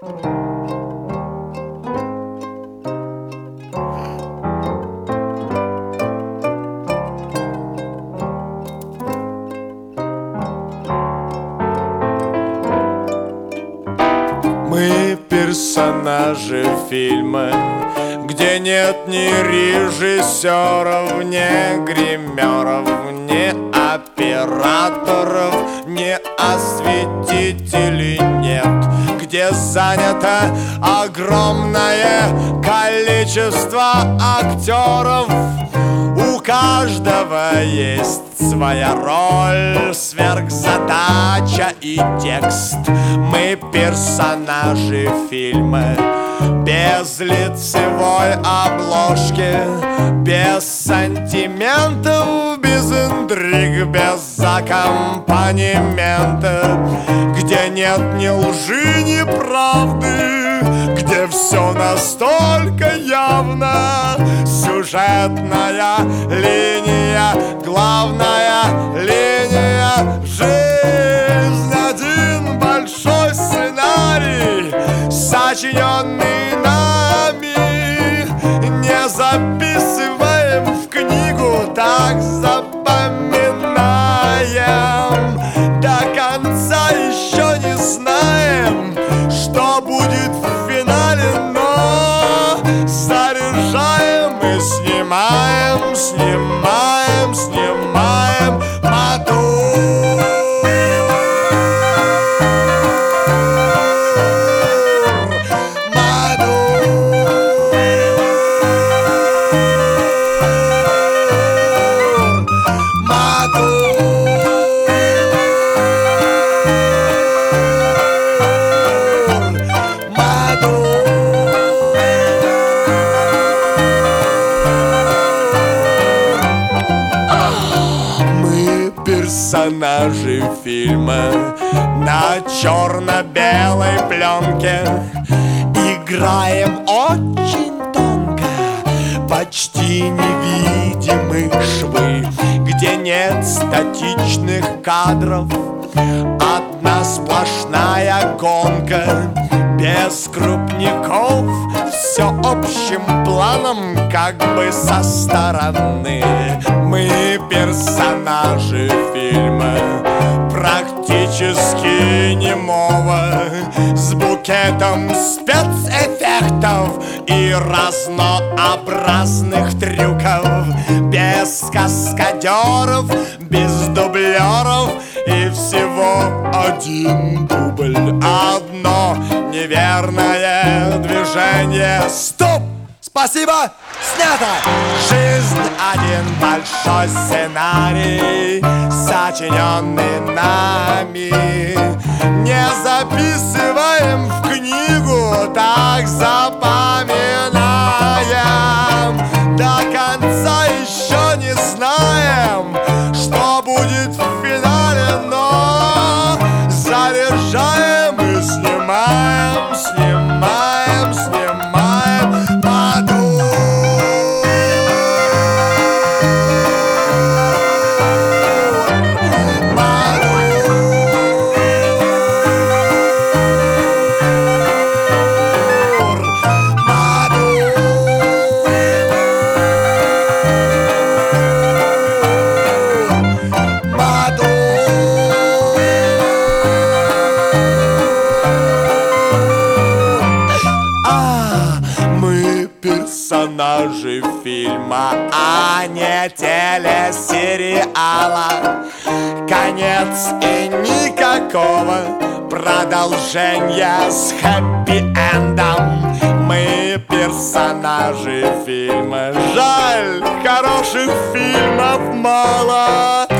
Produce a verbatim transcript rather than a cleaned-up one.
Мы персонажи фильма, где нет ни режиссеров, ни гримеров, ни операторов, ни осветителей нет, где занято огромное количество актеров. У каждого есть своя роль, сверхзадача и текст. Мы персонажи фильма без лицевой обложки, без сантиментов, без интриг, без аккомпанемента, где нет ни лжи, ни правды, где все настолько явно. Сюжетная линия, главная линия, жизнь один большой сценарий, сочиненный нами. Не записываем в книгу, так запоминаем. До конца еще не знаем, что будет в финале, но заряжаем и снимаем, снимаем, снимаем мотор. Персонажи фильма на черно-белой пленке играем очень тонко, почти невидимые швы, где нет статичных кадров, одна сплошная гонка, без крупников, все общим планом, как бы со стороны. Мы персонажи фильма практически немого, с букетом спецэффектов и разнообразных трюков, без каскадеров, без дублеров и всего один дубль, одно неверное движение. Стоп! Спасибо! Снято! Жизнь один большой сценарий, сочиненный нами. Не записываем в книгу, так запоминаем. До конца еще не знаем, что будет в финале, но заряжаем и снимаем, снимаем, снимаем мотор. Персонажи фильма, а не телесериала. Конец и никакого продолжения с хэппи-эндом. Мы персонажи фильма. Жаль, хороших фильмов мало.